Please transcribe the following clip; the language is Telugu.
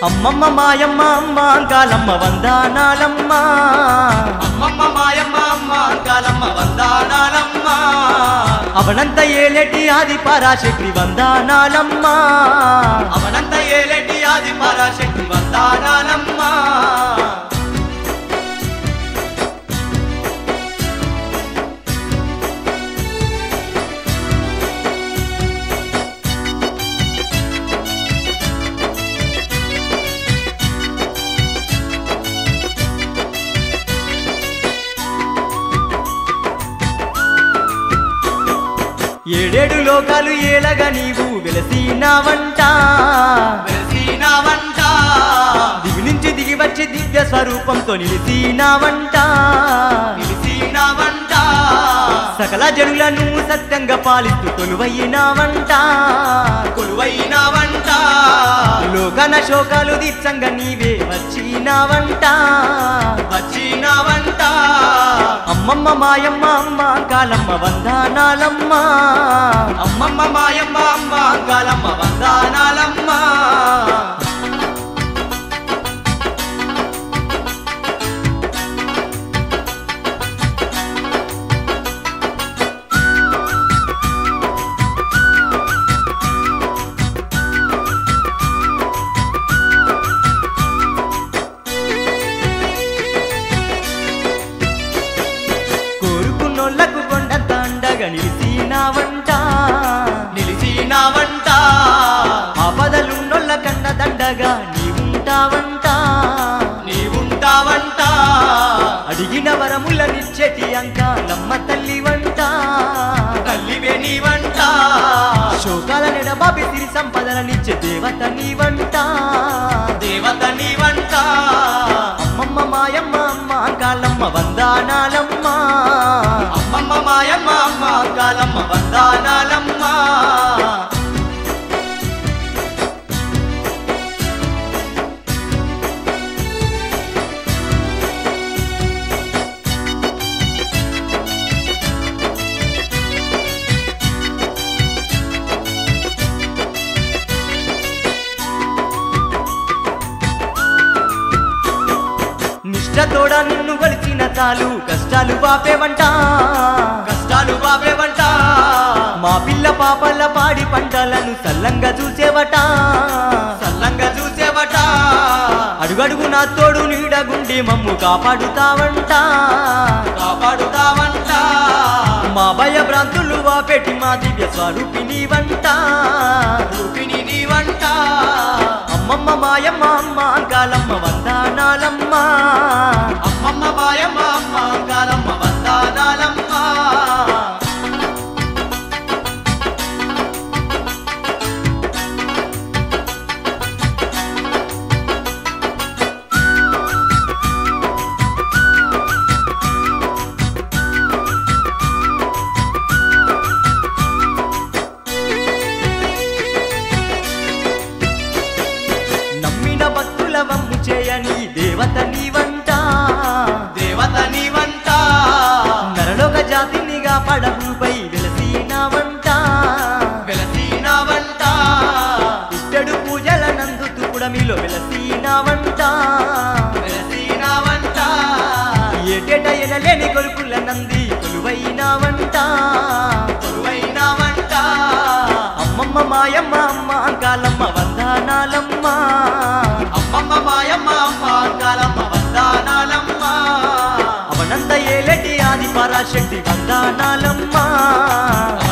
అమ్మమ్మ మాయమ్మ అమ్మ అంకాలమ్మ వందనాలమ్మ అమ్మమ్మ మాయమ్మ అమ్మ అంకాలమ్మ వందనాలమ్మ అవనంత ఏలేటి ఆది పరాశక్తి వందనాలమ్మ అవనంత ఏలేటి ఆది పరాశక్తి వందనాలమ్మ ఏడేడు లోకాలు ఏలగా నీవు వెలసినావంట వెలిసినావంట దివి నుంచి దిగి వచ్చి దివ్య స్వరూపంతో నిలిసినావంట నిలిసినావంట సకల జనులను సత్యంగా పాలిస్తూ కొలువైనావంట కొలువైనావంట లోకన శోకాలు దీప్సంగా నీవే వచ్చినావంట వచ్చినావంట అమ్మమ్మ మాయమ్మ అమ్మ అంకాలమ్మ వందనాలమ్మ అమ్మమ్మ మాయమ్మ అమ్మ అంకాలమ్మ వందనాలమ్మ కోరుకున్నోళ్లకు కొండంత అండగా నిలిసినావంట నిలిసినావంట ఆపదలున్నోళ్ళ కన్న దండగా నీవుంటావంట నీవుంటావంట అడిగిన వరములనిచ్చేటి అంకాలమ్మ తల్లి వంట తల్లివే నీవంట శోకాల నెడబాబి సిరి సంపదలనిచ్చే దేవత నీవంట దేవత నీవంట అమ్మమ్మ మాయమ్మ అమ్మ అంకాలమ్మ వందనాలమ్మ అమ్మమ్మ మాయమ్మ అమ్మ అంకాలమ్మ వందనాలమ్మ నిష్ఠతోడ నిన్ను కొలిచిన చాలు కష్టాలు బాపేవంట కష్టాలు బాబేవంట మా పిల్ల పాపల పాడి పంటలను సల్లంగా చూసేవట సల్లంగా చూసేవట అడుగడుగు నా తోడు నీడగుండి మమ్ము కాపాడుతావంట కాపాడుతావంట మా భయ భ్రాంతులు వాపెట్టి మా దివ్య స్వరూపిణి వంట రూపిణి నీవంట అమ్మమ్మ మాయమ్మ అమ్మ అంకాలమ్మ వందనాలమ్మ అమ్మమ్మ మాయమ్మ అమ్మ అంకాలమ్మ వందనాలమ్మ నమ్మిన భక్తుల వమ్ము చేయని దేవత నీవంట దేవత నీవంట నరలోక జాతినిగా పడవుపై వెలసినావంట వెలసినావంట ఇట్టడు పూజల నందు తుకుడమిలో వెలసినావంట వెలసినావంట ఏటేట ఎనలేని కొలుకుల నంది కొలువైనావంట కొలువైనావంట అమ్మమ్మ మాయమ్మ అమ్మ అంకాలమ్మ వందనాలమ్మ అమ్మమ్మ మాయమ్మ అమ్మ అంకాలమ్మ వందనాలమ్మ అవనంద ఏలటి ఆది పరాశక్తి వందనాలమ్మ